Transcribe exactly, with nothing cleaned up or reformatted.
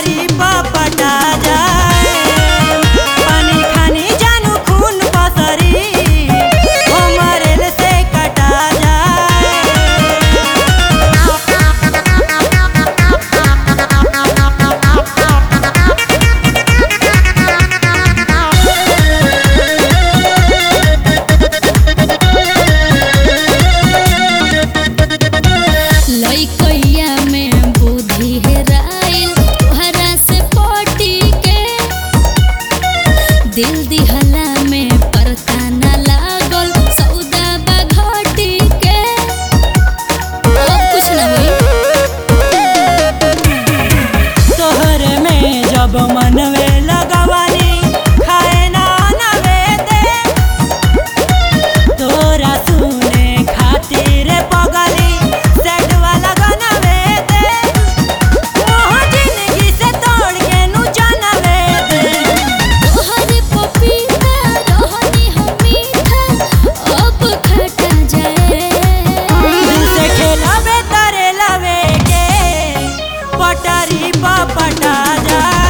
पटरी पर पटा जाए पानी खानी जानू खून पसरी हमरे से कटा लइकैया में बुद्धि हेराइल तोहरा से पटी के दिल दिहला में परता न लागल सौदा बा घटी के अब कुछ न होई तोहरे में जब मनवे लगवानी खाए ना नवे दे तोरा सुने खातिर पगली सेट वाला गनवे दे मोह जिंदगी से तोड़ के नु जानवे दे तोहरे पपीता रहनी हम मीठा अब खटा जाए दिल से खेलावे तारे लावे के पटरी पर पटा जा।